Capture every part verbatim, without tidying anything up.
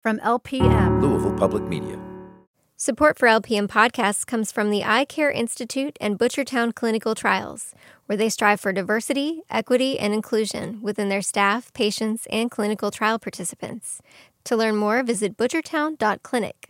From L P M, Louisville Public Media. Support for L P M podcasts comes from the Eye Care Institute and Butchertown Clinical Trials, where they strive for diversity, equity, and inclusion within their staff, patients, and clinical trial participants. To learn more, visit butchertown dot clinic.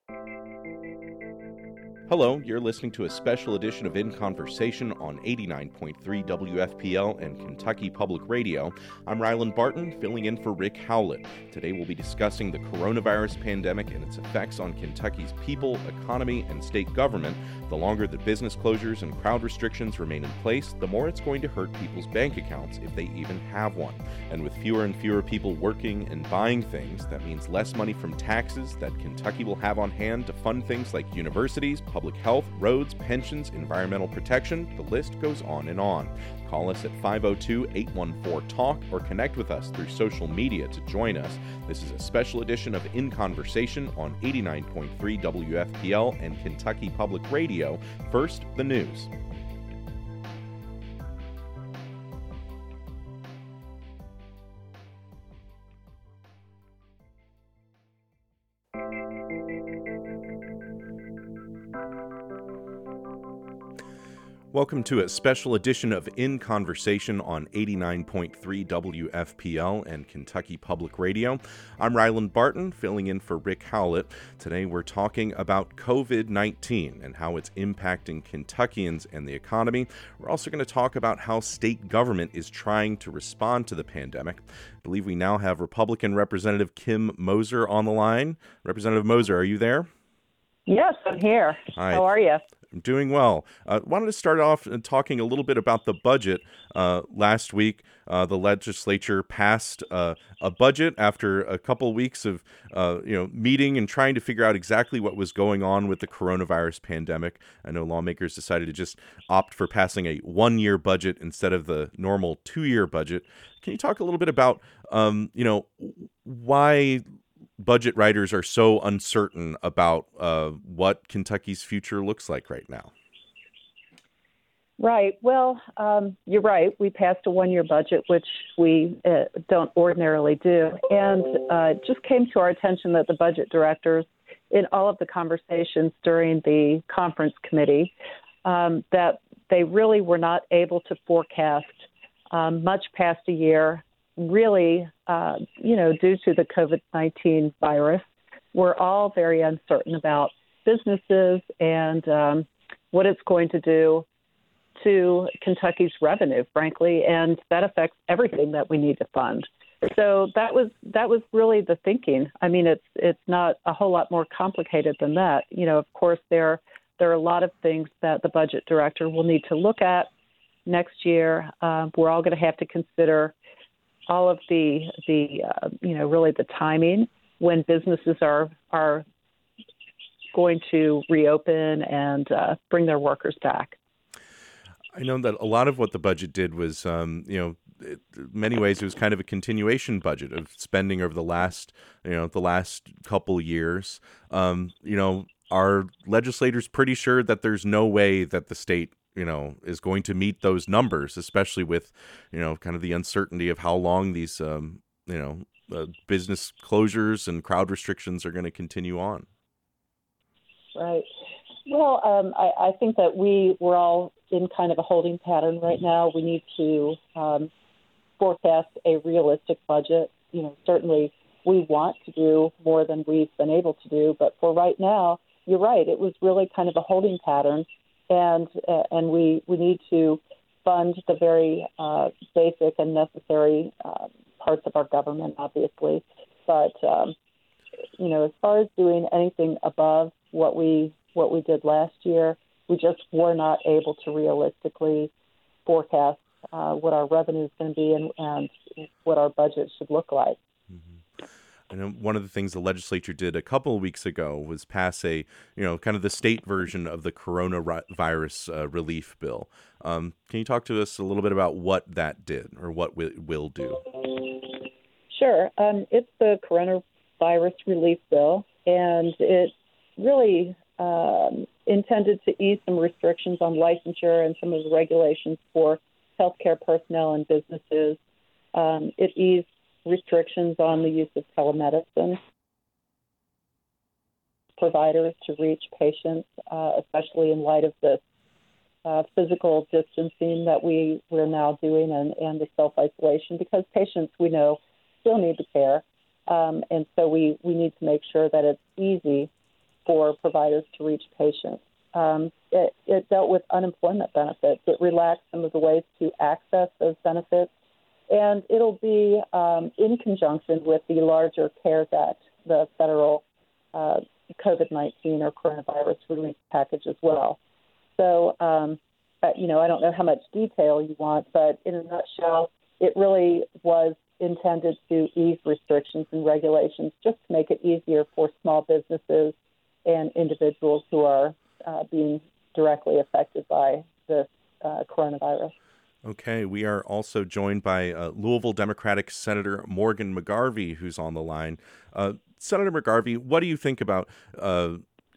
Hello, you're listening to a special edition of In Conversation on eighty-nine point three W F P L and Kentucky Public Radio. I'm Ryland Barton, filling in for Rick Howlett. Today we'll be discussing the coronavirus pandemic and its effects on Kentucky's people, economy, and state government. The longer that business closures and crowd restrictions remain in place, the more it's going to hurt people's bank accounts, if they even have one. And with fewer and fewer people working and buying things, that means less money from taxes that Kentucky will have on hand to fund things like universities, public health, roads, pensions, environmental protection. The list goes on and on. Call us at five oh two, eight one four, talk or connect with us through social media to join us. This is a special edition of In Conversation on eighty-nine point three W F P L and Kentucky Public Radio. First, the news. Welcome to a special edition of In Conversation on eighty-nine point three W F P L and Kentucky Public Radio. I'm Ryland Barton, filling in for Rick Howlett. Today we're talking about covid nineteen and how it's impacting Kentuckians and the economy. We're also going to talk about how state government is trying to respond to the pandemic. I believe we now have Republican Representative Kim Moser on the line. Representative Moser, are you there? Yes, I'm here. Hi. How are you? I'm doing well. Uh, wanted to start off talking a little bit about the budget. Uh, last week, uh, the legislature passed uh, a budget after a couple weeks of uh, you know meeting and trying to figure out exactly what was going on with the coronavirus pandemic. I know lawmakers decided to just opt for passing a one-year budget instead of the normal two-year budget. Can you talk a little bit about um, you know why budget writers are so uncertain about uh, what Kentucky's future looks like right now? Right. Well, um, you're right. We passed a one-year budget, which we uh, don't ordinarily do. And uh, it just came to our attention that the budget directors, in all of the conversations during the conference committee, um, that they really were not able to forecast um, much past a year. Really, uh, you know, due to the covid nineteen virus, we're all very uncertain about businesses and um, what it's going to do to Kentucky's revenue, frankly, and that affects everything that we need to fund. So that was that was really the thinking. I mean, it's it's not a whole lot more complicated than that. You know, of course, there there are a lot of things that the budget director will need to look at next year. Uh, we're all going to have to consider all of the, the uh, you know, really the timing when businesses are are going to reopen and uh, bring their workers back. I know that a lot of what the budget did was, um, you know, it, in many ways it was kind of a continuation budget of spending over the last, you know, the last couple years. Um, you know, are legislators pretty sure that there's no way that the state you know, is going to meet those numbers, especially with, you know, kind of the uncertainty of how long these, um, you know, uh, business closures and crowd restrictions are going to continue on? Right. Well, um, I, I think that we, we're all in kind of a holding pattern right now. We need to um, forecast a realistic budget. You know, certainly we want to do more than we've been able to do, but for right now, you're right, it was really kind of a holding pattern. And uh, and we, we need to fund the very uh, basic and necessary uh, parts of our government, obviously. But um, you know, as far as doing anything above what we what we did last year, we just were not able to realistically forecast uh, what our revenue is going to be and, and what our budget should look like. I know one of the things the legislature did a couple of weeks ago was pass a, you know, kind of the state version of the coronavirus uh, relief bill. Um, can you talk to us a little bit about what that did or what it will do? Sure. Um, it's the coronavirus relief bill, and it really um, intended to ease some restrictions on licensure and some of the regulations for healthcare personnel and businesses. Um, it eased restrictions on the use of telemedicine. providers to reach patients, uh, especially in light of this uh, physical distancing that we, we're now doing and, and the self-isolation, because patients, we know, still need the care. Um, and so we, we need to make sure that it's easy for providers to reach patients. Um, it, it dealt with unemployment benefits. It relaxed some of the ways to access those benefits. And it'll be um, in conjunction with the larger CARES Act, the federal uh, COVID nineteen or coronavirus relief package as well. So, um, uh, you know, I don't know how much detail you want, but in a nutshell, it really was intended to ease restrictions and regulations just to make it easier for small businesses and individuals who are uh, being directly affected by this uh, coronavirus. Okay, we are also joined by uh, Louisville Democratic Senator Morgan McGarvey, who's on the line. Uh, Senator McGarvey, what do you think about uh,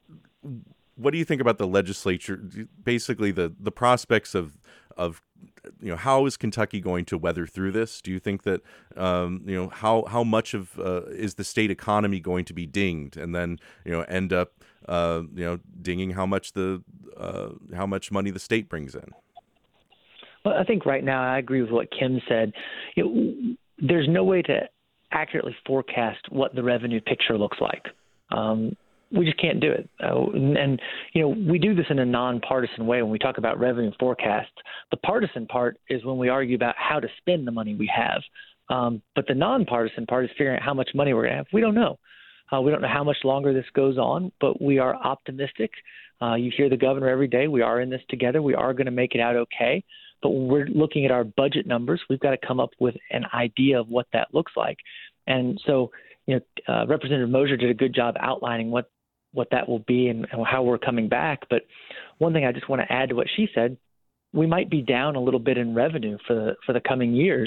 what do you think about the legislature? Basically, the, the prospects of of you know, how is Kentucky going to weather through this? Do you think that um, you know how how much of uh, is the state economy going to be dinged, and then you know end up uh, you know dinging how much the uh, how much money the state brings in? Well, I think right now I agree with what Kim said. You know, there's no way to accurately forecast what the revenue picture looks like. Um, we just can't do it. Uh, and, and, you know, we do this in a nonpartisan way when we talk about revenue forecasts. The partisan part is when we argue about how to spend the money we have. Um, but the nonpartisan part is figuring out how much money we're going to have. We don't know. Uh, we don't know how much longer this goes on, but we are optimistic. Uh, you hear the governor every day. We are in this together. We are going to make it out okay. But when we're looking at our budget numbers, we've got to come up with an idea of what that looks like. And so, you know, uh, Representative Mosier did a good job outlining what, what that will be and, and how we're coming back. But one thing I just want to add to what she said, we might be down a little bit in revenue for the, for the coming years,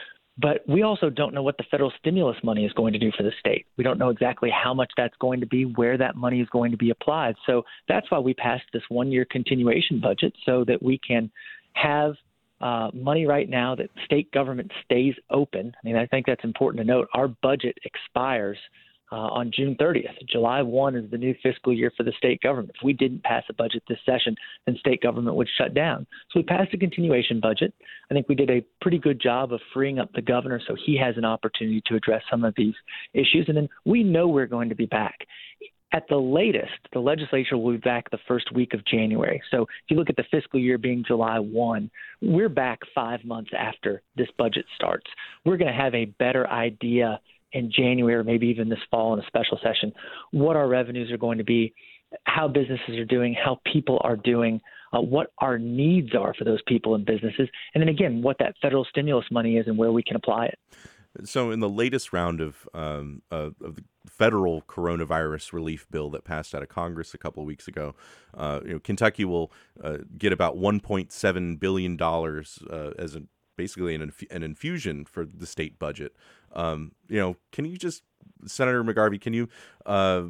but we also don't know what the federal stimulus money is going to do for the state. We don't know exactly how much that's going to be, where that money is going to be applied. So that's why we passed this one-year continuation budget, so that we can have uh, money right now that state government stays open. I mean, I think that's important to note. Our budget expires uh, on June thirtieth. July first is the new fiscal year for the state government. If we didn't pass a budget this session, then state government would shut down. So we passed a continuation budget. I think we did a pretty good job of freeing up the governor so he has an opportunity to address some of these issues. And then we know we're going to be back. At the latest, the legislature will be back the first week of January. So if you look at the fiscal year being July first, we're back five months after this budget starts. We're going to have a better idea in January, or maybe even this fall in a special session, what our revenues are going to be, how businesses are doing, how people are doing, uh, what our needs are for those people and businesses, and then again, what that federal stimulus money is and where we can apply it. So in the latest round of, um, uh, of the federal coronavirus relief bill that passed out of Congress a couple of weeks ago, uh, you know, Kentucky will uh, get about one point seven billion dollars uh, as a, basically an, inf- an infusion for the state budget. Um, you know, can you just, Senator McGarvey, can you, uh,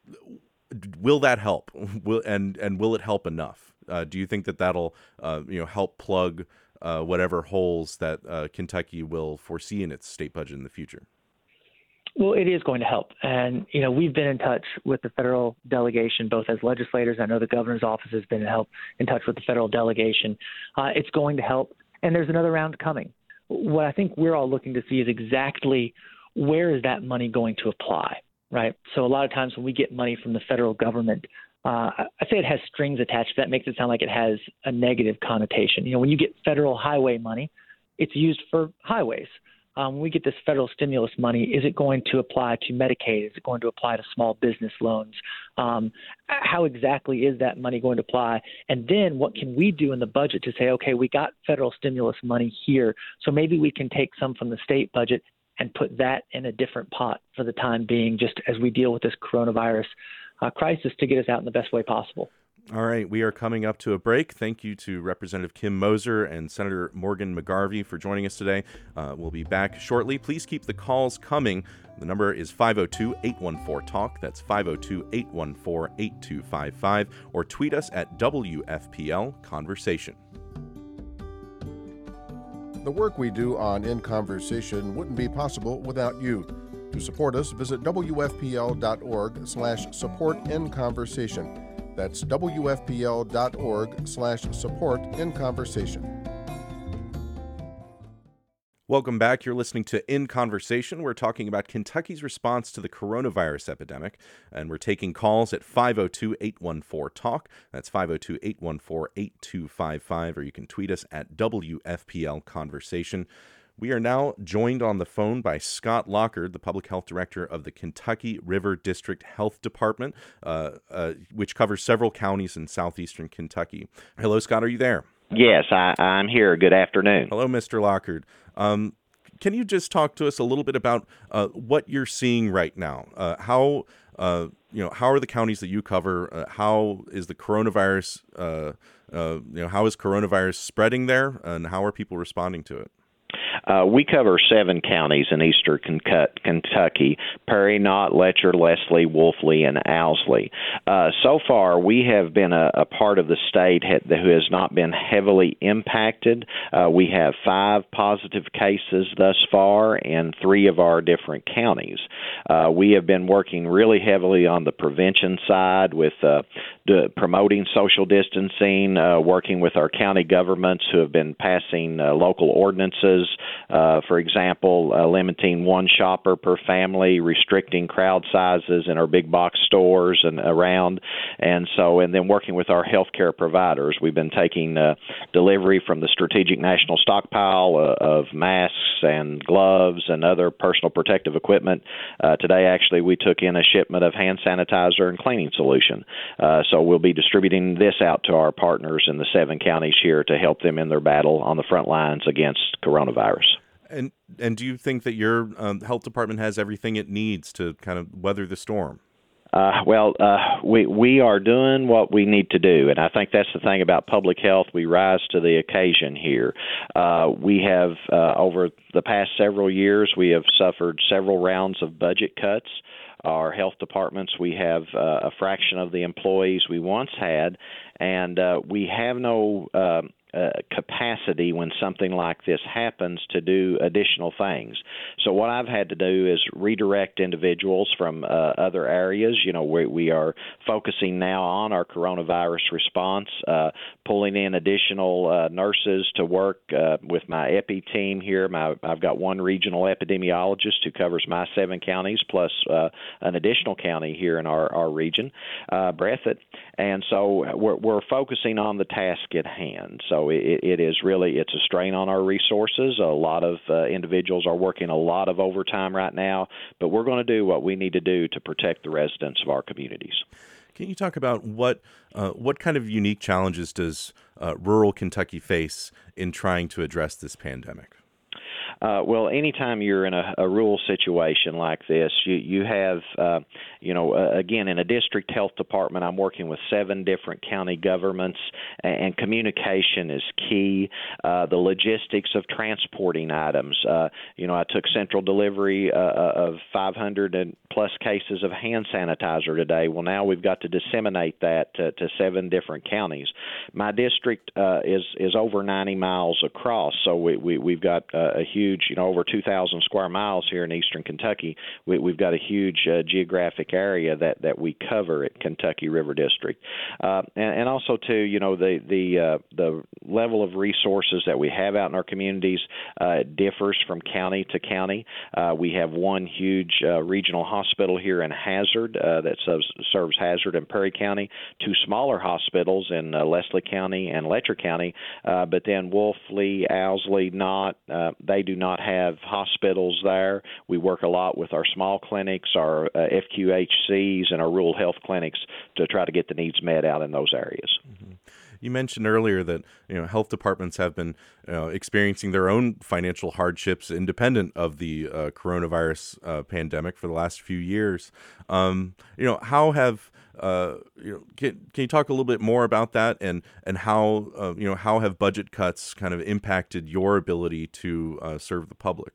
will that help? Will and and will it help enough? Uh, do you think that that'll, uh, you know, help plug Uh, whatever holes that uh, Kentucky will foresee in its state budget in the future? Well, it is going to help. And, you know, we've been in touch with the federal delegation, both as legislators. I know the governor's office has been in, help, in touch with the federal delegation. Uh, it's going to help. And there's another round coming. What I think we're all looking to see is exactly where is that money going to apply, right? So a lot of times when we get money from the federal government, Uh, I say it has strings attached. That makes it sound like it has a negative connotation. You know, when you get federal highway money, it's used for highways. Um, when we get this federal stimulus money, is it going to apply to Medicaid? Is it going to apply to small business loans? Um, how exactly is that money going to apply? And then what can we do in the budget to say, okay, we got federal stimulus money here, so maybe we can take some from the state budget and put that in a different pot for the time being, just as we deal with this coronavirus Uh, crisis, to get us out in the best way possible. All right, we are coming up to a break. Thank you to Representative Kim Mosier and Senator Morgan McGarvey for joining us today. Uh, we'll be back shortly. Please keep the calls coming. The number is five oh two, eight one four, talk. That's five oh two, eight one four, eight two five five. Or tweet us at W F P L Conversation. The work we do on In Conversation wouldn't be possible without you. To support us, visit wfpl.org slash support in conversation. That's wfpl.org slash support in conversation. Welcome back. You're listening to In Conversation. We're talking about Kentucky's response to the coronavirus epidemic, and we're taking calls at five oh two, eight one four, talk. That's five oh two, eight one four, eight two five five, or you can tweet us at W F P L Conversation. We are now joined on the phone by Scott Lockard, the Public Health Director of the Kentucky River District Health Department, uh, uh, which covers several counties in southeastern Kentucky. Hello, Scott. Are you there? Yes, I, I'm here. Good afternoon. Hello, Mister Lockard. Um, can you just talk to us a little bit about uh, what you're seeing right now? Uh, how uh, you know how are the counties that you cover? Uh, how is the coronavirus? Uh, uh, you know, how is coronavirus spreading there, and how are people responding to it? Uh, we cover seven counties in eastern Kentucky: Perry, Knott, Letcher, Leslie, Wolfley, and Owsley. Uh, so far, we have been a, a part of the state who has not been heavily impacted. Uh, we have five positive cases thus far in three of our different counties. Uh, we have been working really heavily on the prevention side with uh, the promoting social distancing, uh, working with our county governments who have been passing uh, local ordinances. Uh, for example, uh, limiting one shopper per family, restricting crowd sizes in our big box stores and around, and so, and then working with our healthcare providers. We've been taking uh, delivery from the Strategic National Stockpile uh, of masks and gloves and other personal protective equipment. Uh, today, actually, we took in a shipment of hand sanitizer and cleaning solution. Uh, so we'll be distributing this out to our partners in the seven counties here to help them in their battle on the front lines against coronavirus. And and do you think that your um, health department has everything it needs to kind of weather the storm? Uh, well, uh, we we are doing what we need to do, and I think that's the thing about public health. We rise to the occasion here. Uh, we have, uh, over the past several years, we have suffered several rounds of budget cuts. Our health departments, we have uh, a fraction of the employees we once had, and uh, we have no uh, uh, capacity when something like this happens to do additional things. So what I've had to do is redirect individuals from uh, other areas. You know, we, we are focusing now on our coronavirus response, uh, pulling in additional uh, nurses to work uh, with my epi team here. My, I've got one regional epidemiologist who covers my seven counties, plus uh, an additional county here in our, our region, uh, Breathitt. And so we're, we're focusing on the task at hand. So it, it is really, it's a strain on our resources. A lot of uh, individuals are working a lot of overtime right now, but we're going to do what we need to do to protect the residents of our communities. Can you talk about what uh, what kind of unique challenges does uh, rural Kentucky face in trying to address this pandemic? Uh, well, anytime you're in a, a rural situation like this, you, you have, uh, you know, uh, again, in a district health department, I'm working with seven different county governments, and, and communication is key. Uh, the logistics of transporting items. Uh, you know, I took central delivery uh, of five hundred and plus cases of hand sanitizer today. Well, now we've got to disseminate that to, to seven different counties. My district uh, is is over ninety miles across, so we, we, we've got uh, a huge, you know, over two thousand square miles here in eastern Kentucky. We, we've got a huge uh, geographic area that, that we cover at Kentucky River District. Uh, and, and also, too, you know, the the uh, the level of resources that we have out in our communities uh, differs from county to county. Uh, we have one huge uh, regional hospital here in Hazard uh, that serves, serves Hazard and Perry County, two smaller hospitals in uh, Leslie County and Letcher County, uh, but then Wolfley, Owsley, Knott, uh, they do not have hospitals there. We work a lot with our small clinics, our uh, F Q H Cs, and our rural health clinics to try to get the needs met out in those areas. Mm-hmm. You mentioned earlier that, you know, health departments have been uh, experiencing their own financial hardships independent of the uh, coronavirus uh, pandemic for the last few years. Um, you know, how have uh, you know? Can, can you talk a little bit more about that, and and how uh, you know how have budget cuts kind of impacted your ability to uh, serve the public?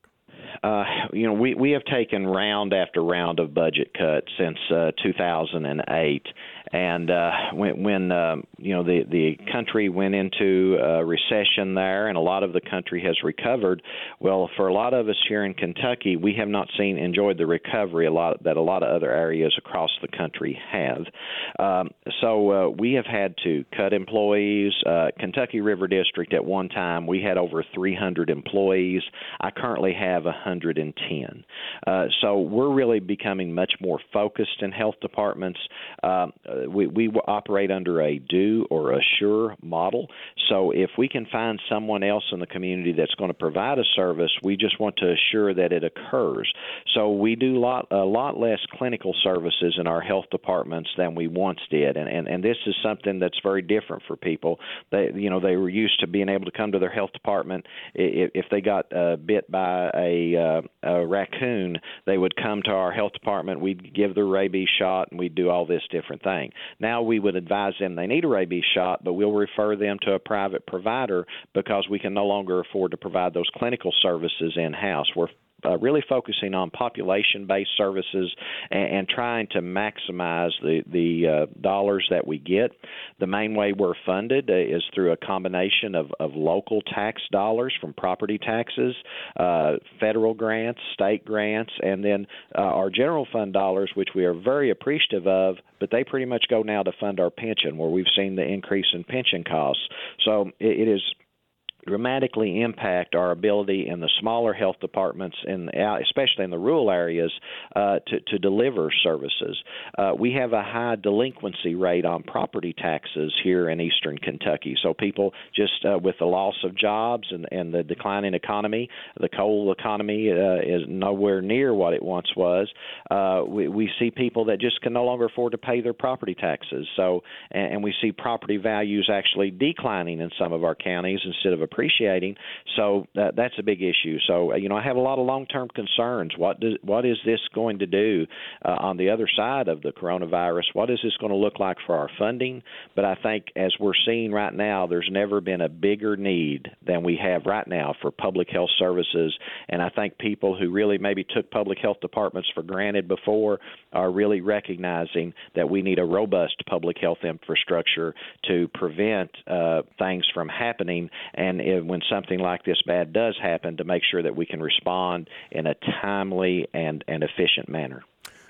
Uh, you know, we, we have taken round after round of budget cuts since uh, two thousand eight. And uh, when, when uh, you know, the, the country went into a recession there, and a lot of the country has recovered, well, for a lot of us here in Kentucky, we have not seen enjoyed the recovery a lot that a lot of other areas across the country have. Um, so uh, we have had to cut employees. Uh, Kentucky River District at one time, we had over three hundred employees. I currently have one hundred ten. Uh, so we're really becoming much more focused in health departments. Uh, We, we operate under a do or assure model. So if we can find someone else in the community that's going to provide a service, we just want to assure that it occurs. So we do lot, a lot less clinical services in our health departments than we once did. And, and, and this is something that's very different for people. They, you know, they were used to being able to come to their health department. If, if they got uh, bit by a, uh, a raccoon, they would come to our health department. We'd give the rabies shot, and we'd do all this different thing. Now we would advise them they need a rabies shot, but we'll refer them to a private provider because we can no longer afford to provide those clinical services in-house. We're Uh, really focusing on population-based services and, and trying to maximize the, the uh, dollars that we get. The main way we're funded uh, is through a combination of, of local tax dollars from property taxes, uh, federal grants, state grants, and then uh, our general fund dollars, which we are very appreciative of, but they pretty much go now to fund our pension, where we've seen the increase in pension costs. So it, it is dramatically impact our ability in the smaller health departments, and especially in the rural areas, uh, to, to deliver services. Uh, we have a high delinquency rate on property taxes here in eastern Kentucky. So people just uh, with the loss of jobs and, and the declining economy, the coal economy uh, is nowhere near what it once was. Uh, we, we see people that just can no longer afford to pay their property taxes. So, and, and we see property values actually declining in some of our counties instead of appreciating. So uh, that's a big issue. So, uh, you know, I have a lot of long-term concerns. What does, what is this going to do uh, on the other side of the coronavirus? What is this going to look like for our funding? But I think as we're seeing right now, there's never been a bigger need than we have right now for public health services. And I think people who really maybe took public health departments for granted before are really recognizing that we need a robust public health infrastructure to prevent uh, things from happening, and if, when something like this bad does happen, to make sure that we can respond in a timely and, and efficient manner.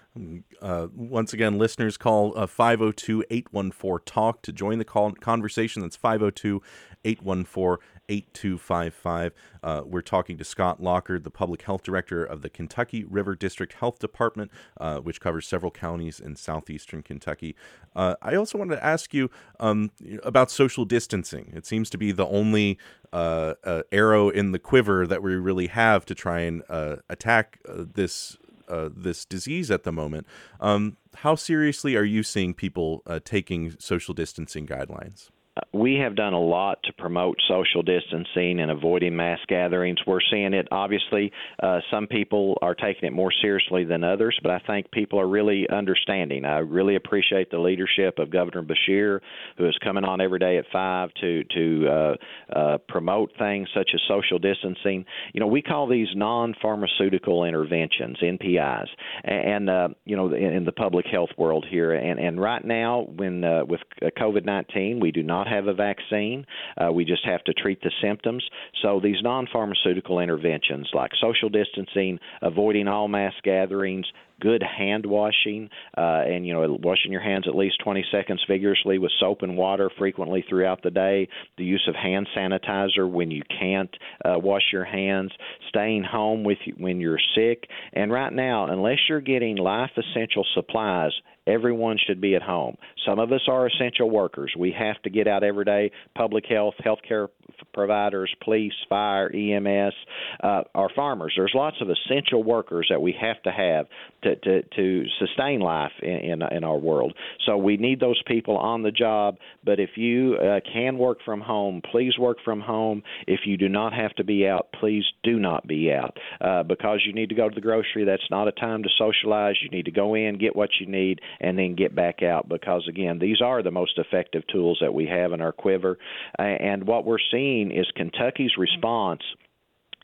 Uh, once again, listeners, call uh, five oh two, eight one four, TALK to join the call conversation. That's five oh two, eight one four, eight two five five. Uh, we're talking to Scott Lockard, the Public Health Director of the Kentucky River District Health Department, uh, which covers several counties in southeastern Kentucky. Uh, I also wanted to ask you um, about social distancing. It seems to be the only uh, uh, arrow in the quiver that we really have to try and uh, attack uh, this Uh, this disease at the moment. Um, how seriously are you seeing people uh, taking social distancing guidelines? We have done a lot to promote social distancing and avoiding mass gatherings. We're seeing it, obviously, uh, some people are taking it more seriously than others, but I think people are really understanding. I really appreciate the leadership of Governor Beshear, who is coming on every day at five to, to uh, uh, promote things such as social distancing. You know, we call these non-pharmaceutical interventions, N P Is, and, uh, you know, in, in the public health world here. And, and right now, when uh, with COVID nineteen, we do not have a vaccine. Uh, we just have to treat the symptoms. So these non-pharmaceutical interventions like social distancing, avoiding all mass gatherings, good hand washing, uh, and, you know, washing your hands at least twenty seconds vigorously with soap and water frequently throughout the day, the use of hand sanitizer when you can't uh, wash your hands, staying home with you when you're sick. And right now, unless you're getting life essential supplies, everyone should be at home. Some of us are essential workers. We have to get out every day. Public health, healthcare providers, police, fire, E M S, uh, our farmers. There's lots of essential workers that we have to have to, to, to sustain life in, in, in our world. So we need those people on the job. But if you uh, can work from home, please work from home. If you do not have to be out, please do not be out. Uh, because you need to go to the grocery, that's not a time to socialize. You need to go in, get what you need, and then get back out, because, again, these are the most effective tools that we have in our quiver. Uh, and what we're seeing is Kentucky's response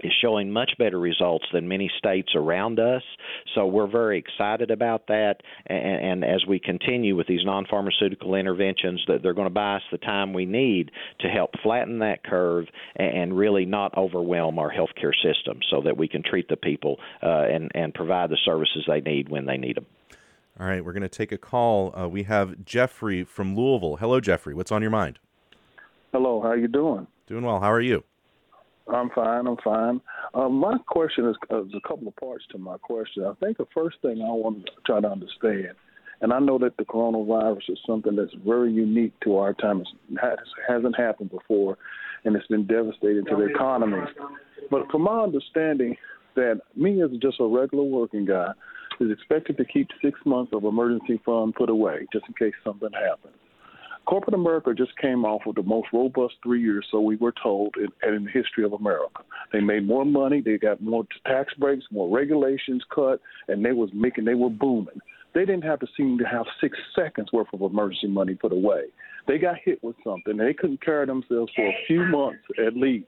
is showing much better results than many states around us. So we're very excited about that. And, and as we continue with these non-pharmaceutical interventions, that they're going to buy us the time we need to help flatten that curve and really not overwhelm our healthcare system so that we can treat the people uh, and, and provide the services they need when they need them. All right, we're going to take a call. Uh, we have Jeffrey from Louisville. Hello, Jeffrey. What's on your mind? Hello, how you doing? Doing well. How are you? I'm fine. I'm fine. Uh, my question is uh, there's a couple of parts to my question. I think the first thing I want to try to understand, and I know that the coronavirus is something that's very unique to our time. It hasn't happened before, and it's been devastating to the economy. But from my understanding, that me as just a regular working guy is expected to keep six months of emergency fund put away just in case something happens. Corporate America just came off with the most robust three years, so we were told, in, in the history of America. They made more money, they got more tax breaks, more regulations cut, and they was making, they were booming. They didn't have to seem to have six seconds worth of emergency money put away. They got hit with something. They couldn't carry themselves for a few months at least.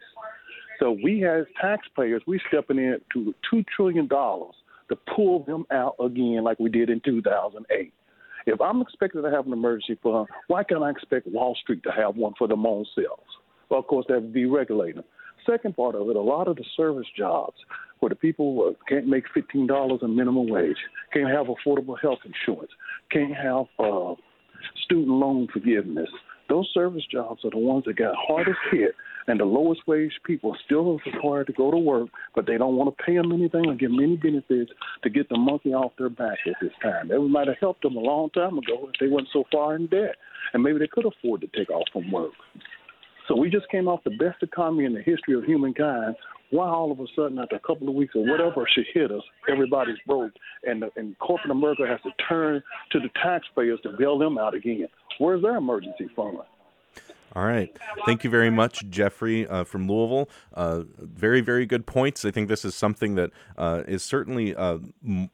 So we as taxpayers, we stepping in to two trillion dollars to pull them out again like we did in two thousand eight. If I'm expected to have an emergency fund, why can't I expect Wall Street to have one for them own selves? Well, of course, that would be regulated. Second part of it, a lot of the service jobs where the people can't make fifteen dollars a minimum wage, can't have affordable health insurance, can't have uh, student loan forgiveness. Those service jobs are the ones that got hardest hit, and the lowest wage people are still required to go to work, but they don't want to pay them anything or give them any benefits to get the monkey off their back at this time. That might have helped them a long time ago if they weren't so far in debt, and maybe they could afford to take off from work. So we just came off the best economy in the history of humankind. Why all of a sudden, after a couple of weeks or whatever should hit us, everybody's broke, and, and corporate America has to turn to the taxpayers to bail them out again? Where's their emergency fund? All right. Thank you very much, Jeffrey uh, from Louisville. Uh, very, very good points. I think this is something that uh, is certainly uh, m-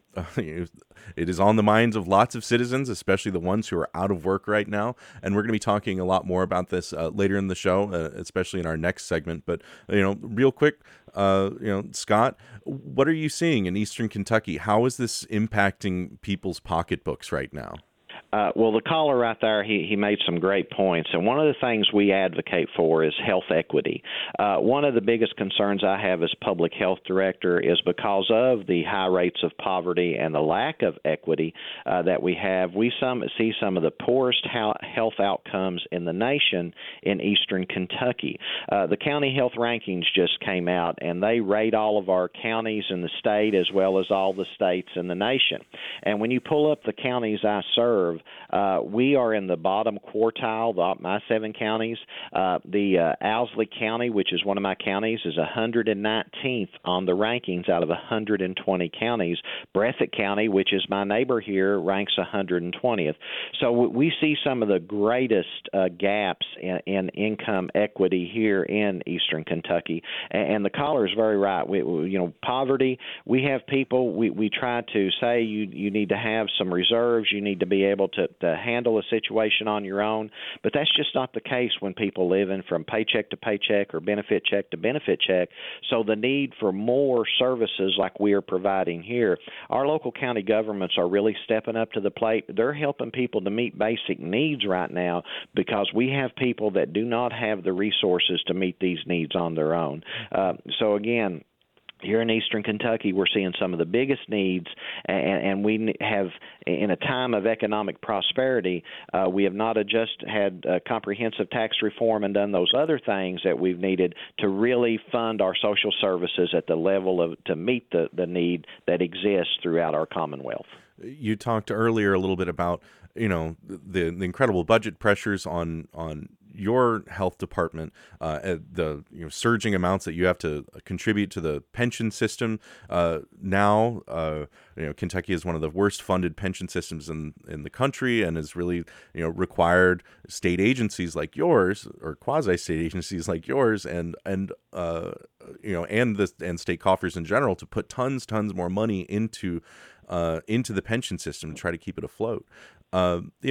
it is on the minds of lots of citizens, especially the ones who are out of work right now. And we're going to be talking a lot more about this uh, later in the show, uh, especially in our next segment. But, you know, real quick, uh, you know, Scott, what are you seeing in Eastern Kentucky? How is this impacting people's pocketbooks right now? Uh, well, the caller right there, he, he made some great points. And one of the things we advocate for is health equity. Uh, one of the biggest concerns I have as public health director is because of the high rates of poverty and the lack of equity uh, that we have, we some, see some of the poorest health outcomes in the nation in Eastern Kentucky. Uh, the county health rankings just came out, and they rate all of our counties in the state as well as all the states in the nation. And when you pull up the counties I serve, Uh, we are in the bottom quartile, the, my seven counties. Uh, the uh, Owsley County, which is one of my counties, is one hundred nineteenth on the rankings out of one hundred twenty counties. Breathitt County, which is my neighbor here, ranks one hundred twentieth. So we see some of the greatest uh, gaps in, in income equity here in Eastern Kentucky. And, and the caller is very right. We, we, you know, poverty, we have people, we, we try to say you, you need to have some reserves, you need to be able to, to handle a situation on your own, but that's just not the case when people living from paycheck to paycheck or benefit check to benefit check. So the need for more services like we are providing here, our local county governments are really stepping up to the plate. They're helping people to meet basic needs right now because we have people that do not have the resources to meet these needs on their own. Uh, so again, here in Eastern Kentucky, we're seeing some of the biggest needs, and, and we have, in a time of economic prosperity, uh, we have not just had uh, comprehensive tax reform and done those other things that we've needed to really fund our social services at the level of to meet the, the need that exists throughout our Commonwealth. You talked earlier a little bit about, you know, the, the incredible budget pressures on on your health department, uh, the you know surging amounts that you have to contribute to the pension system. Uh, now, uh, you know, Kentucky is one of the worst funded pension systems in, in the country, and has really you know required state agencies like yours or quasi state agencies like yours, and and uh, you know and the and state coffers in general to put tons tons more money into uh, into the pension system to try to keep it afloat. Uh, you know.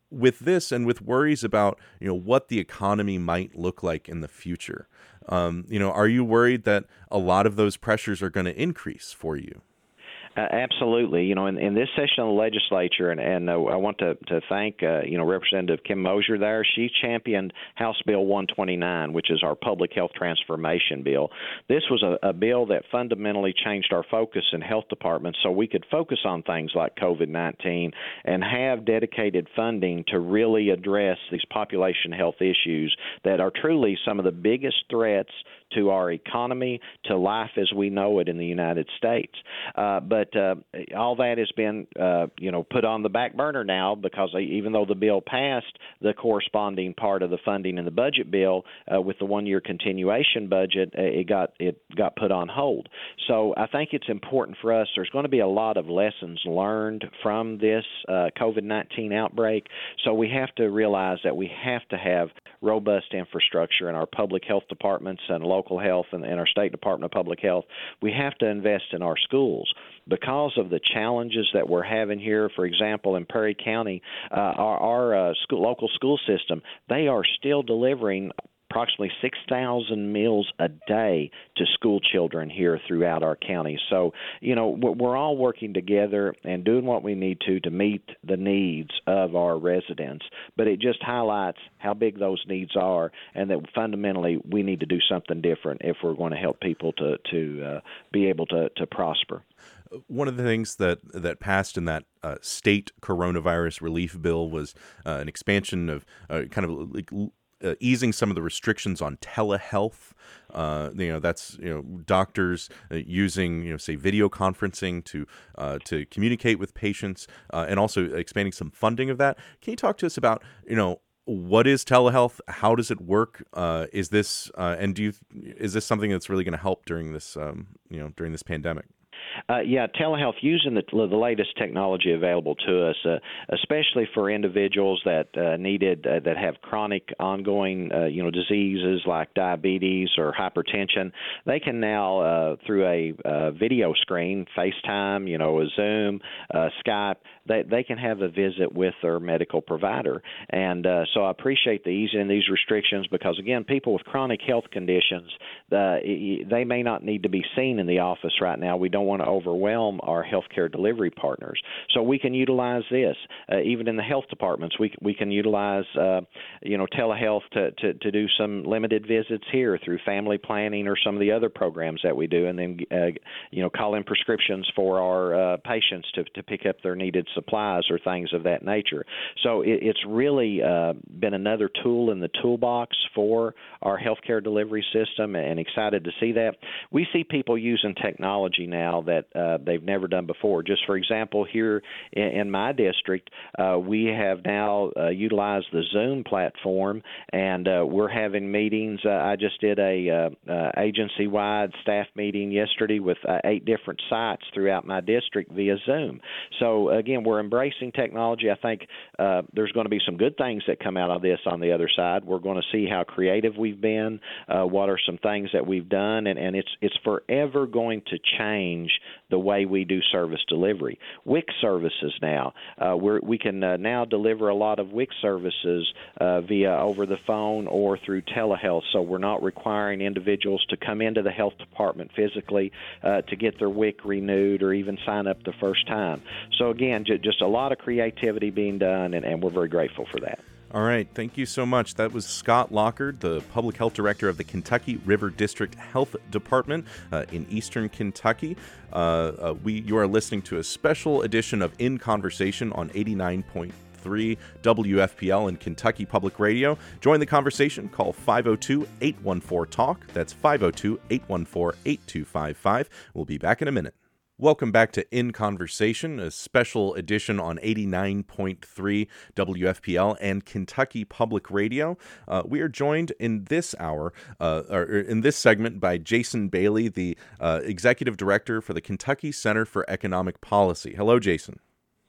with this and with worries about, you know, what the economy might look like in the future, um, you know, are you worried that a lot of those pressures are going to increase for you? Uh, absolutely. You know, in, in this session of the legislature, and, and uh, I want to, to thank, uh, you know, Representative Kim Mosier there. She championed House Bill one twenty-nine, which is our public health transformation bill. This was a, a bill that fundamentally changed our focus in health departments so we could focus on things like COVID nineteen and have dedicated funding to really address these population health issues that are truly some of the biggest threats to our economy, to life as we know it in the United States. Uh, but uh, all that has been, uh, you know, put on the back burner now because even though the bill passed, the corresponding part of the funding in the budget bill uh, with the one-year continuation budget, it got it got put on hold. So I think it's important for us. There's going to be a lot of lessons learned from this uh, COVID nineteen outbreak. So we have to realize that we have to have robust infrastructure in our public health departments and local health and, and our State Department of Public Health. We have to invest in our schools. Because of the challenges that we're having here, for example, in Perry County, uh, our, our uh, school, local school system, they are still delivering approximately six thousand meals a day to school children here throughout our county. So, you know, we're all working together and doing what we need to to meet the needs of our residents. But it just highlights how big those needs are and that fundamentally we need to do something different if we're going to help people to, to uh, be able to, to prosper. One of the things that, that passed in that uh, state coronavirus relief bill was uh, an expansion of uh, kind of like Uh, easing some of the restrictions on telehealth. Uh, you know, that's, you know, doctors uh, using, you know, say video conferencing to uh, to communicate with patients uh, and also expanding some funding of that. Can you talk to us about, you know, what is telehealth? How does it work? Uh, is this uh, and do you is this something that's really going to help during this, um, you know, during this pandemic? Uh, yeah, telehealth, using the, the latest technology available to us, uh, especially for individuals that uh, needed uh, that have chronic, ongoing, uh, you know, diseases like diabetes or hypertension. They can now, uh, through a uh, video screen, FaceTime, you know, a Zoom, uh, Skype, they they can have a visit with their medical provider. And uh, so I appreciate the easing these restrictions because, again, people with chronic health conditions, uh, they may not need to be seen in the office right now. We don't want to overwhelm our healthcare delivery partners. So we can utilize this. Uh, even in the health departments, we we can utilize, uh, you know, telehealth to, to, to do some limited visits here through family planning or some of the other programs that we do, and then, uh, you know, call in prescriptions for our uh, patients to, to pick up their needed supplies or things of that nature. So it, it's really uh, been another tool in the toolbox for our healthcare delivery system, and excited to see that. We see people using technology now that uh, they've never done before. Just for example, here in, in my district, uh, we have now uh, utilized the Zoom platform, and uh, we're having meetings. Uh, I just did a uh, uh, agency-wide staff meeting yesterday with uh, eight different sites throughout my district via Zoom. So again, we're embracing technology. I think uh, there's going to be some good things that come out of this on the other side. We're going to see how creative we've been, uh, what are some things that we've done, and, and it's it's forever going to change the way we do service delivery. W I C services now, uh, we're, we can uh, now deliver a lot of W I C services uh, via over the phone or through telehealth, so we're not requiring individuals to come into the health department physically uh, to get their W I C renewed or even sign up the first time. So again, j- just a lot of creativity being done, and, and we're very grateful for that. All right. Thank you so much. That was Scott Lockard, the Public Health Director of the Kentucky River District Health Department uh, in Eastern Kentucky. Uh, uh, we You are listening to a special edition of In Conversation on eighty-nine point three W F P L and Kentucky Public Radio. Join the conversation. Call five oh two, eight one four, talk. That's five oh two, eight one four, eight two five five. We'll be back in a minute. Welcome back to In Conversation, a special edition on eighty-nine point three W F P L and Kentucky Public Radio. Uh, we are joined in this hour, uh, or in this segment, by Jason Bailey, the uh, Executive Director for the Kentucky Center for Economic Policy. Hello, Jason.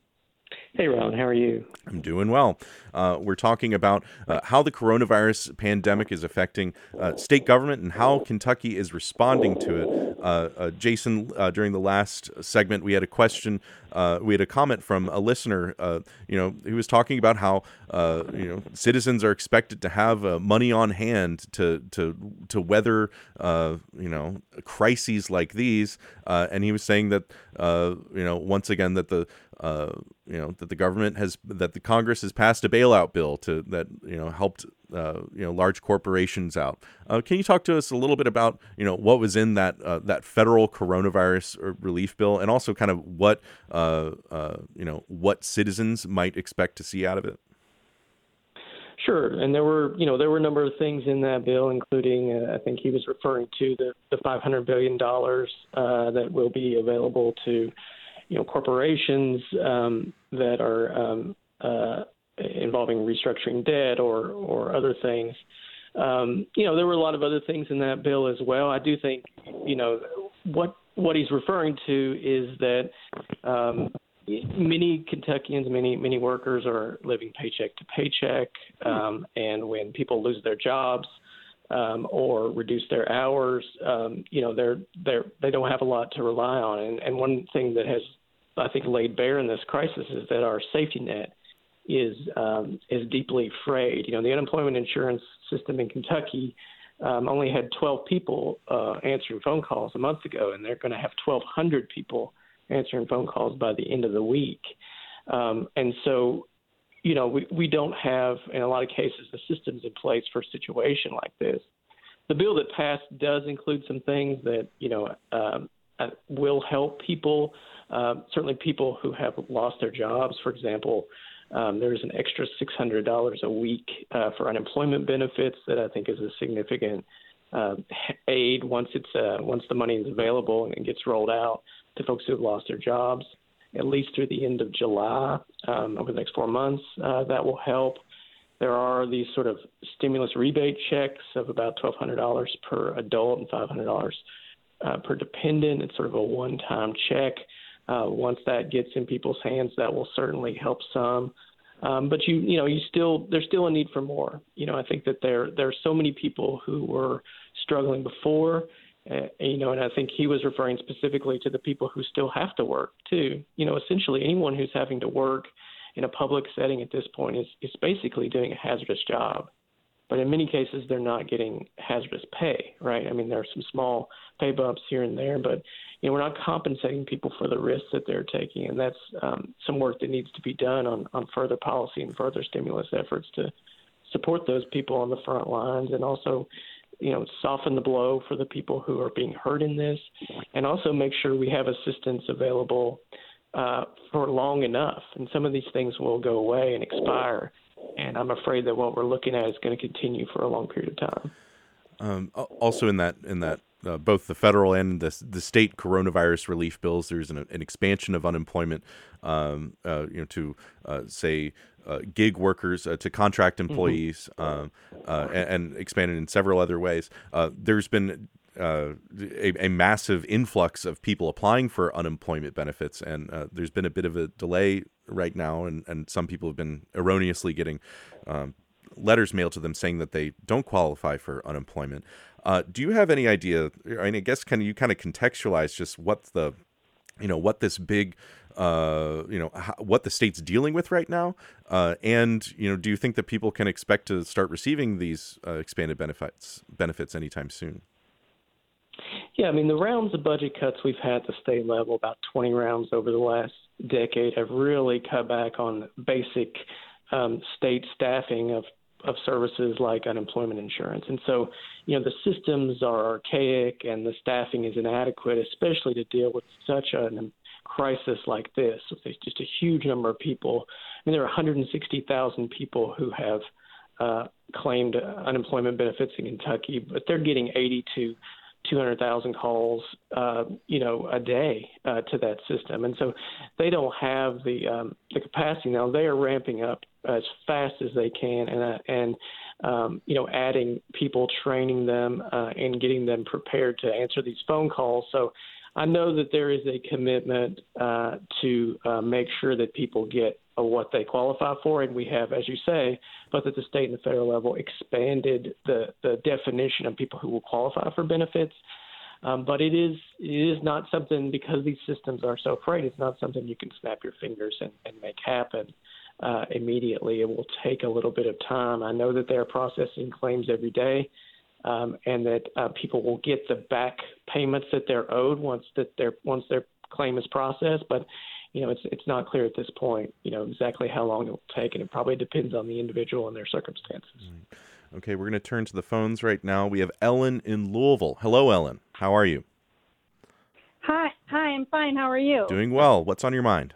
Hey, Ron, how are you? I'm doing well. Uh, we're talking about uh, how the coronavirus pandemic is affecting uh, state government and how Kentucky is responding to it. Uh, uh, Jason, uh, during the last segment, we had a question, uh, we had a comment from a listener, uh, you know, who was talking about how, uh, you know, citizens are expected to have uh, money on hand to to to weather, uh, you know, crises like these, uh, and he was saying that, uh, you know, once again that the Uh, you know that the government has that the Congress has passed a bailout bill to that you know helped uh, you know large corporations out. Uh, can you talk to us a little bit about you know what was in that uh, that federal coronavirus relief bill, and also kind of what uh, uh, you know what citizens might expect to see out of it? Sure, and there were you know there were a number of things in that bill, including uh, I think he was referring to the the five hundred billion dollars uh, that will be available to you know, corporations um, that are um, uh, involving restructuring debt or or other things. Um, you know, there were a lot of other things in that bill as well. I do think, you know, what what he's referring to is that um, many Kentuckians, many many workers are living paycheck to paycheck, um, and when people lose their jobs um, or reduce their hours, um, you know, they're they're they don't have a lot to rely on. And, and one thing that has I think laid bare in this crisis is that our safety net is um, is deeply frayed. You know, the unemployment insurance system in Kentucky um, only had twelve people uh, answering phone calls a month ago, and they're going to have twelve hundred people answering phone calls by the end of the week. Um, and so, you know, we, we don't have, in a lot of cases, the systems in place for a situation like this. The bill that passed does include some things that, you know, um, uh, will help people. Uh, certainly people who have lost their jobs, for example, um, there's an extra six hundred dollars a week uh, for unemployment benefits that I think is a significant uh, aid once it's uh, once the money is available and it gets rolled out to folks who have lost their jobs, at least through the end of July, um, over the next four months. Uh, that will help. There are these sort of stimulus rebate checks of about twelve hundred dollars per adult and five hundred dollars uh, per dependent. It's sort of a one-time check. Uh, once that gets in people's hands, that will certainly help some. Um, but you, you know, you still there's still a need for more. You know, I think that there there are so many people who were struggling before, uh, you know, and I think he was referring specifically to the people who still have to work too. You know, essentially anyone who's having to work in a public setting at this point is is basically doing a hazardous job. But in many cases, they're not getting hazardous pay, right? I mean, there are some small pay bumps here and there, but you know, we're not compensating people for the risks that they're taking, and that's um, some work that needs to be done on, on further policy and further stimulus efforts to support those people on the front lines, and also, you know, soften the blow for the people who are being hurt in this, and also make sure we have assistance available uh, for long enough. And some of these things will go away and expire, and I'm afraid that what we're looking at is going to continue for a long period of time. Um, also, in that in that. Uh, both the federal and the the state coronavirus relief bills, there's an, an expansion of unemployment, um, uh, you know, to uh, say uh, gig workers, uh, to contract employees, mm-hmm. um, uh, and, and expanded in several other ways. Uh, there's been uh, a, a massive influx of people applying for unemployment benefits, and uh, there's been a bit of a delay right now, and, and some people have been erroneously getting um, letters mailed to them saying that they don't qualify for unemployment. Uh, do you have any idea? I mean, I guess can you kind of contextualize just what the, you know, what this big, uh, you know, how, what the state's dealing with right now, uh, and you know, do you think that people can expect to start receiving these uh, expanded benefits benefits anytime soon? Yeah, I mean, the rounds of budget cuts we've had at the state level, about twenty rounds over the last decade, have really cut back on basic um, state staffing of of services like unemployment insurance. And so, you know, the systems are archaic and the staffing is inadequate, especially to deal with such a crisis like this. There's just a huge number of people. I mean, there are one hundred sixty thousand people who have uh, claimed unemployment benefits in Kentucky, but they're getting eighty to two hundred thousand calls, uh, you know, a day uh, to that system. And so they don't have the um, the capacity. Now, they are ramping up as fast as they can and, uh, and um, you know, adding people, training them, uh, and getting them prepared to answer these phone calls. So I know that there is a commitment uh, to uh, make sure that people get uh, what they qualify for. And we have, as you say, both at the state and the federal level, expanded the, the definition of people who will qualify for benefits. Um, but it is it is not something, because these systems are so frayed, it's not something you can snap your fingers and, and make happen uh, immediately. It will take a little bit of time. I know that they're processing claims every day, um, and that uh, people will get the back payments that they're owed once that their once their claim is processed. But you know, it's it's not clear at this point, you know, exactly how long it will take, and it probably depends on the individual and their circumstances. Right. Okay, we're going to turn to the phones right now. We have Ellen in Louisville. Hello, Ellen. How are you? Hi, hi, I'm fine. How are you? Doing well. What's on your mind?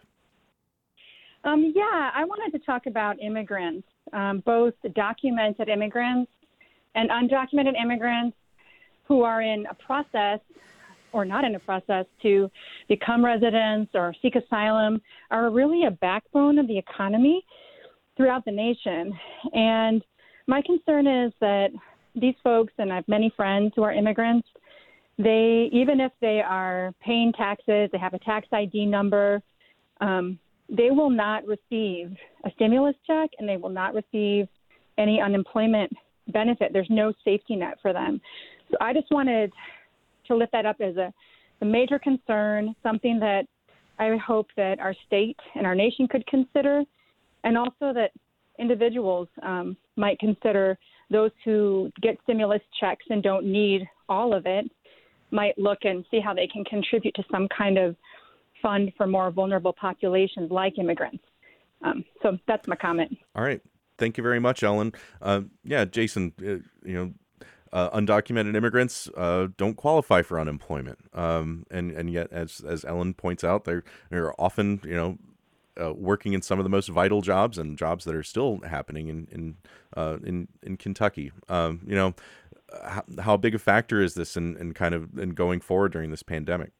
Um, yeah, I wanted to talk about immigrants, um, both documented immigrants and undocumented immigrants who are in a process or not in a process to become residents or seek asylum, are really a backbone of the economy throughout the nation. And my concern is that these folks, and I have many friends who are immigrants, they, even if they are paying taxes, they have a tax I D number, um, they will not receive a stimulus check, and they will not receive any unemployment benefit. There's no safety net for them. So I just wanted to lift that up as a, a major concern, something that I hope that our state and our nation could consider, and also that individuals um, might consider. Those who get stimulus checks and don't need all of it might look and see how they can contribute to some kind of fund for more vulnerable populations like immigrants. Um, so that's my comment. All right. Thank you very much, Ellen. Uh, yeah, Jason, uh, you know, uh, undocumented immigrants uh, don't qualify for unemployment. Um, and, and yet, as as Ellen points out, they're, they're often, you know, Uh, working in some of the most vital jobs and jobs that are still happening in in uh, in, in Kentucky. Um, you know, how, how big a factor is this in, in kind of in going forward during this pandemic?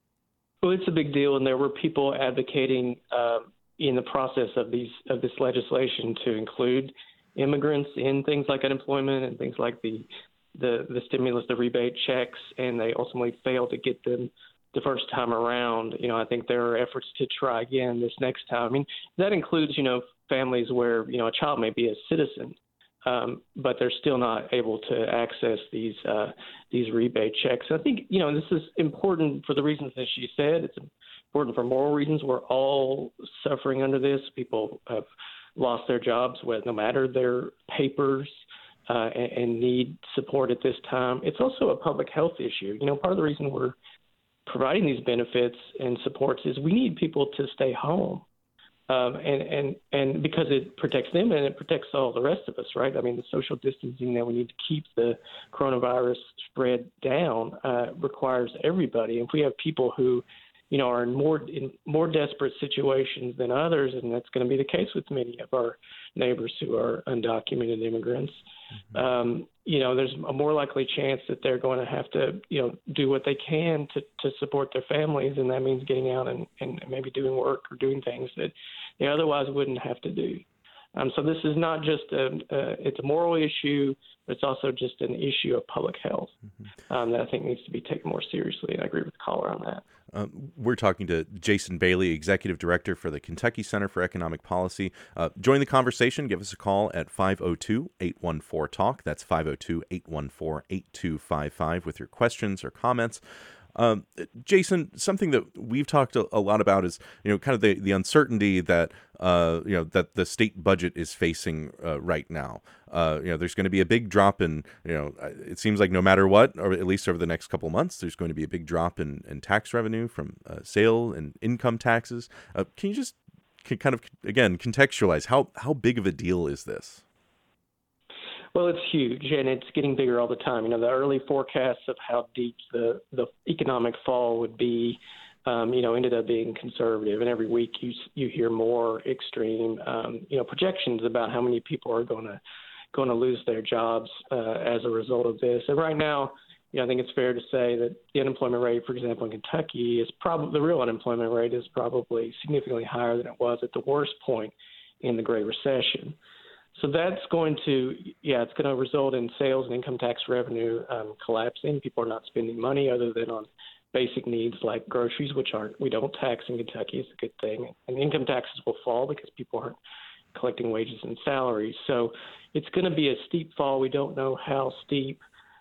Well, it's a big deal, and there were people advocating um, in the process of these of this legislation to include immigrants in things like unemployment and things like the the, the stimulus, the rebate checks, and they ultimately failed to get them the first time around. You know, I think there are efforts to try again this next time. I mean, that includes, you know, families where, you know, a child may be a citizen, um, but they're still not able to access these uh, these rebate checks. I think, you know, this is important for the reasons that she said. It's important for moral reasons. We're all suffering under this. People have lost their jobs, with no matter their papers, uh, and, and need support at this time. It's also a public health issue. You know, part of the reason we're providing these benefits and supports is we need people to stay home, um, and, and, and because it protects them and it protects all the rest of us, right? I mean, the social distancing that we need to keep the coronavirus spread down uh, requires everybody. If we have people who, you know, are in more in more desperate situations than others, and that's going to be the case with many of our neighbors who are undocumented immigrants, mm-hmm. um, you know, there's a more likely chance that they're going to have to, you know, do what they can to, to support their families, and that means getting out and, and maybe doing work or doing things that they otherwise wouldn't have to do. Um, so this is not just a, uh, it's a moral issue, but it's also just an issue of public health mm-hmm. um, that I think needs to be taken more seriously, and I agree with the caller on that. Um, we're talking to Jason Bailey, Executive Director for the Kentucky Center for Economic Policy. Uh, join the conversation. Give us a call at five oh two, eight one four, talk. That's five oh two, eight one four, eight two five five with your questions or comments. Um, Jason, something that we've talked a, a lot about is, you know, kind of the, the uncertainty that, uh, you know, that the state budget is facing uh, right now. Uh, you know, there's going to be a big drop in, you know, it seems like no matter what, or at least over the next couple of months, there's going to be a big drop in, in tax revenue from uh, sale and income taxes. Uh, can you just can kind of, again, contextualize how, how big of a deal is this? Well, it's huge, and it's getting bigger all the time. You know, the early forecasts of how deep the, the economic fall would be, um, you know, ended up being conservative. And every week you you hear more extreme, um, you know, projections about how many people are going to going to lose their jobs uh, as a result of this. And right now, you know, I think it's fair to say that the unemployment rate, for example, in Kentucky, is probably the real unemployment rate is probably significantly higher than it was at the worst point in the Great Recession. So that's going to, yeah, it's going to result in sales and income tax revenue um, collapsing. People are not spending money other than on basic needs like groceries, which aren't, we don't tax in Kentucky. It's a good thing. And income taxes will fall because people aren't collecting wages and salaries. So it's going to be a steep fall. We don't know how steep.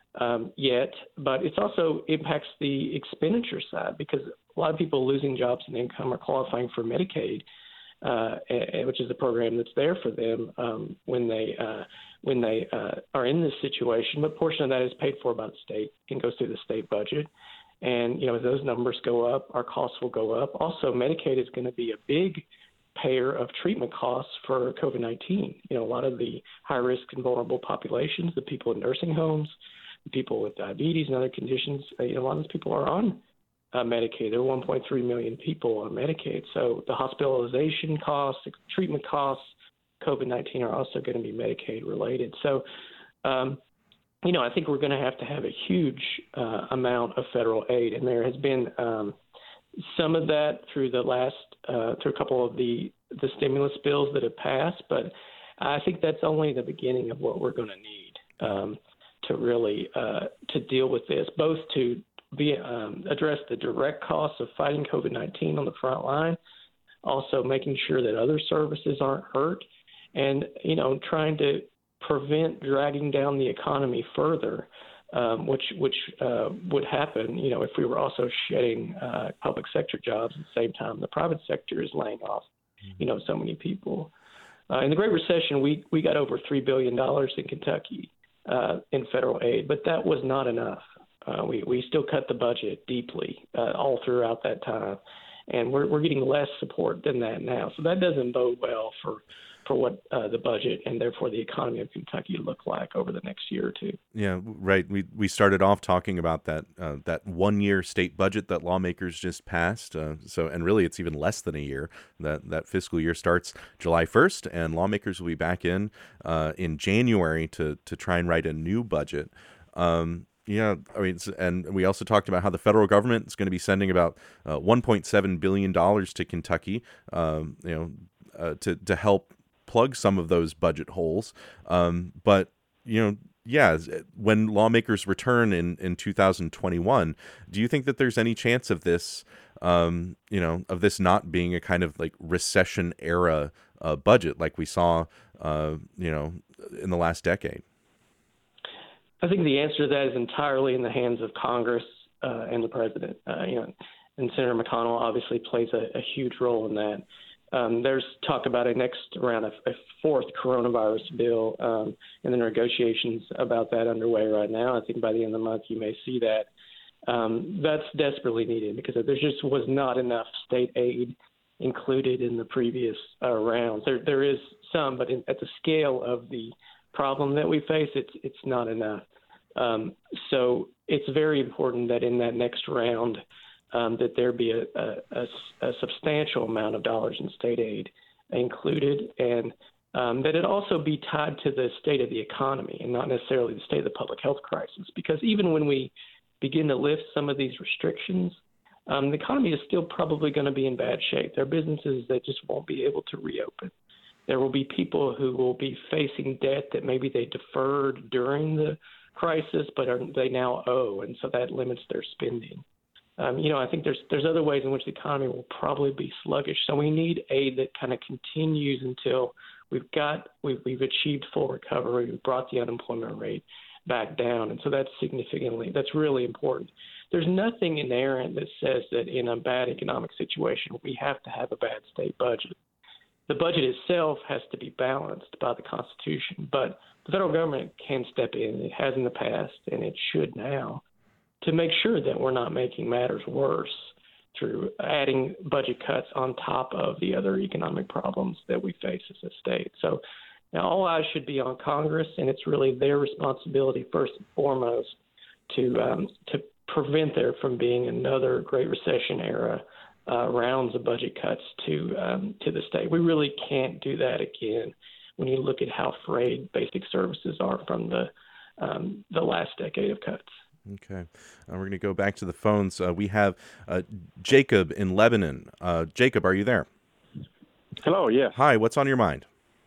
um, yet, but it also impacts the expenditure side because a lot of people losing jobs and income are qualifying for Medicaid, uh, which is a program that's there for them um, when they uh, when they uh, are in this situation. But a portion of that is paid for by the state and goes through the state budget. And, you know, as those numbers go up, our costs will go up. Also, Medicaid is going to be a big payer of treatment costs for COVID nineteen. You know, a lot of the high-risk and vulnerable populations, the people in nursing homes, the people with diabetes and other conditions, you know, a lot of those people are on uh, Medicaid. There are one point three million people on Medicaid. So the hospitalization costs, the treatment costs, COVID nineteen are also going to be Medicaid related. So, um, you know, I think we're going to have to have a huge uh, amount of federal aid, and there has been um, some of that through the last uh, through a couple of the the stimulus bills that have passed. But I think that's only the beginning of what we're going to need um, to really uh, to deal with this, both to be um, address the direct costs of fighting COVID nineteen on the front line, also making sure that other services aren't hurt, and you know, trying to prevent dragging down the economy further, um, which which uh, would happen, you know, if we were also shedding uh, public sector jobs at the same time the private sector is laying off, you know, so many people. Uh, in the Great Recession, we we got over three billion dollars in Kentucky uh, in federal aid, but that was not enough. Uh, we we still cut the budget deeply uh, all throughout that time, and we're we're getting less support than that now. So that doesn't bode well for. for what uh, the budget and therefore the economy of Kentucky look like over the next year or two. Yeah, right. We we started off talking about that uh, that one year state budget that lawmakers just passed. Uh, so and really, it's even less than a year. That that fiscal year starts July first, and lawmakers will be back in uh, in January to to try and write a new budget. Um, Yeah, I mean, and we also talked about how the federal government is going to be sending about uh, one point seven billion dollars to Kentucky, um, you know, uh, to to help plug some of those budget holes. Um, but, you know, yeah, when lawmakers return in, in two thousand twenty-one, do you think that there's any chance of this, um, you know, of this not being a kind of like recession era uh, budget like we saw, uh, you know, in the last decade? I think the answer to that is entirely in the hands of Congress uh, and the president. Uh, you know, and Senator McConnell obviously plays a, a huge role in that. Um, there's talk about a next round of a fourth coronavirus bill, um, and the negotiations about that underway right now. I think by the end of the month you may see that. Um, that's desperately needed because there just was not enough state aid included in the previous uh, rounds. There, there is some, but in, at the scale of the problem that we face, it's it's not enough. Um, so it's very important that in that next round, um, that there be a, a, a, a substantial amount of dollars in state aid included, and um, that it also be tied to the state of the economy and not necessarily the state of the public health crisis. Because even when we begin to lift some of these restrictions, um, the economy is still probably going to be in bad shape. There are businesses that just won't be able to reopen. There will be people who will be facing debt that maybe they deferred during the crisis, but are, they now owe, and so that limits their spending. Um, you know, I think there's there's other ways in which the economy will probably be sluggish. So we need aid that kind of continues until we've got we've, we've achieved full recovery, we've brought the unemployment rate back down, and so that's significantly that's really important. There's nothing inerrant that says that in a bad economic situation we have to have a bad state budget. The budget itself has to be balanced by the Constitution, but the federal government can step in. It has in the past, and it should now, to make sure that we're not making matters worse through adding budget cuts on top of the other economic problems that we face as a state. So now all eyes should be on Congress, and it's really their responsibility first and foremost to um, to prevent there from being another Great Recession era Uh, rounds of budget cuts to um, to the state. We really can't do that again when you look at how frayed basic services are from the um, the last decade of cuts. Okay. Uh, we're going to go back to the phones. Uh, we have uh, Jacob in Lebanon. Uh, Jacob, are you there? Hello, yes. Hi, what's on your mind?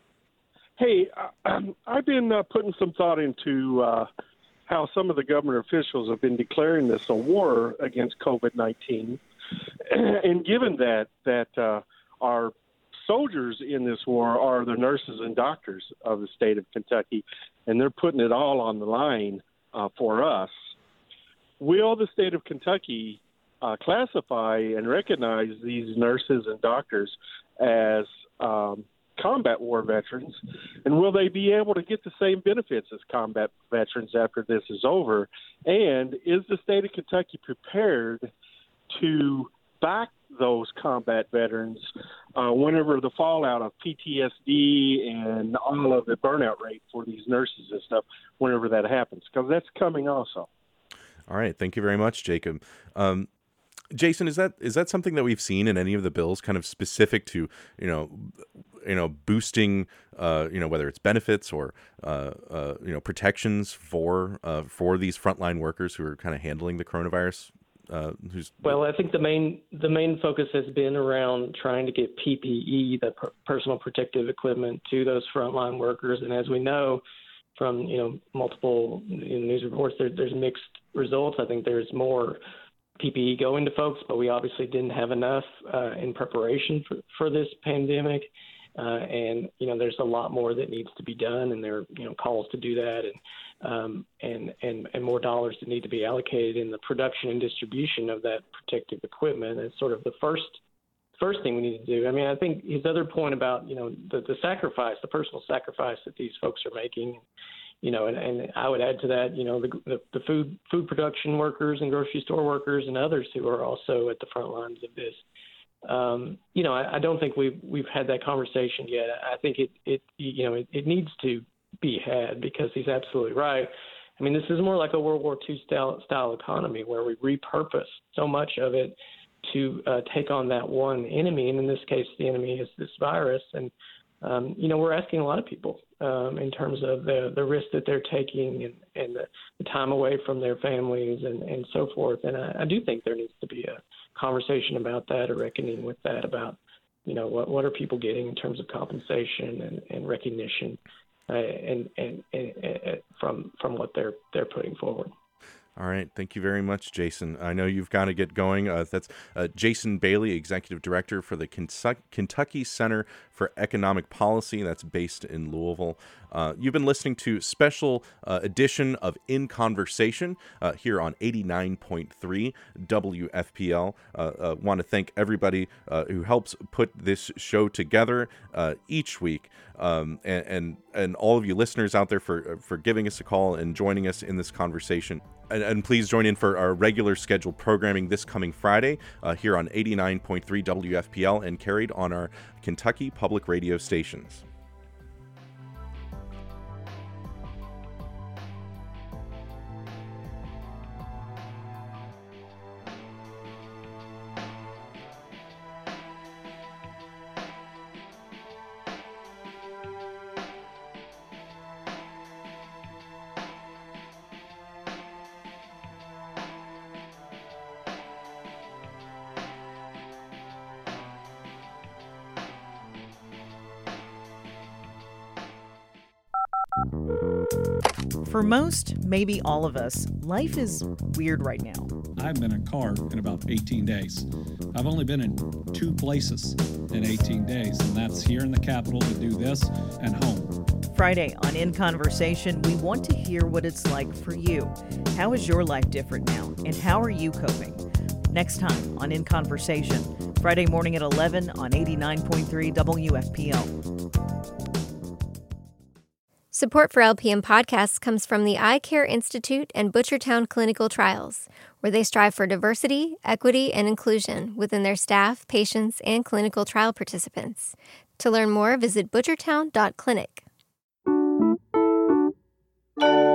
Hey, uh, I've been uh, putting some thought into uh, how some of the government officials have been declaring this a war against COVID nineteen. And given that that uh, our soldiers in this war are the nurses and doctors of the state of Kentucky, and they're putting it all on the line uh, for us. Will the state of Kentucky uh, classify and recognize these nurses and doctors as um, combat war veterans, and will they be able to get the same benefits as combat veterans after this is over? And is the state of Kentucky prepared to back those combat veterans uh, whenever the fallout of P T S D and all of the burnout rate for these nurses and stuff, whenever that happens? Because that's coming also. All right. Thank you very much, Jacob. Um, Jason, is that is that something that we've seen in any of the bills, kind of specific to, you know, you know, boosting, uh, you know, whether it's benefits or, uh, uh, you know, protections for uh, for these frontline workers who are kind of handling the coronavirus? Uh, who's... Well, I think the main the main focus has been around trying to get P P E, the per- personal protective equipment, to those frontline workers. And as we know from, you know, multiple news reports, there, there's mixed results. I think there's more P P E going to folks, but we obviously didn't have enough uh, in preparation for, for this pandemic. Uh, and, you know, there's a lot more that needs to be done, and there are, you know, calls to do that, and, um, and, and, and more dollars that need to be allocated in the production and distribution of that protective equipment. It's sort of the first first thing we need to do. I mean, I think his other point about, you know, the, the sacrifice, the personal sacrifice that these folks are making, you know, and, and I would add to that, you know, the, the, the food food production workers and grocery store workers and others who are also at the front lines of this. Um, you know, I, I don't think we've we've had that conversation yet. I think it, it you know, it, it needs to be had, because he's absolutely right. I mean, this is more like a World War Two style, style economy where we repurpose so much of it to uh, take on that one enemy. And in this case, the enemy is this virus. And, um, you know, we're asking a lot of people um, in terms of the, the risk that they're taking and, and the, the time away from their families and, and so forth. And I, I do think there needs to be a conversation about that, a reckoning with that, about, you know, what, what are people getting in terms of compensation and, and recognition uh, and, and, and, and from from what they're they're putting forward. All right. Thank you very much, Jason. I know you've got to get going. Uh, that's uh, Jason Bailey, Executive Director for the Kentucky Center for Economic Policy. That's based in Louisville. Uh, you've been listening to special uh, edition of In Conversation uh, here on eighty-nine point three W F P L. Uh, uh, want to thank everybody uh, who helps put this show together uh, each week, um, and, and and all of you listeners out there for for giving us a call and joining us in this conversation. And, and please join in for our regular scheduled programming this coming Friday uh, here on eighty-nine point three W F P L and carried on our Kentucky public radio stations. For most, maybe all of us, life is weird right now. I've been in a car in about eighteen days. I've only been in two places in eighteen days, and that's here in the Capitol to do this and home. Friday on In Conversation, we want to hear what it's like for you. How is your life different now, and how are you coping? Next time on In Conversation, Friday morning at eleven on eighty-nine point three W F P L. Support for L P M podcasts comes from the Eye Care Institute and Butchertown Clinical Trials, where they strive for diversity, equity, and inclusion within their staff, patients, and clinical trial participants. To learn more, visit butchertown dot clinic.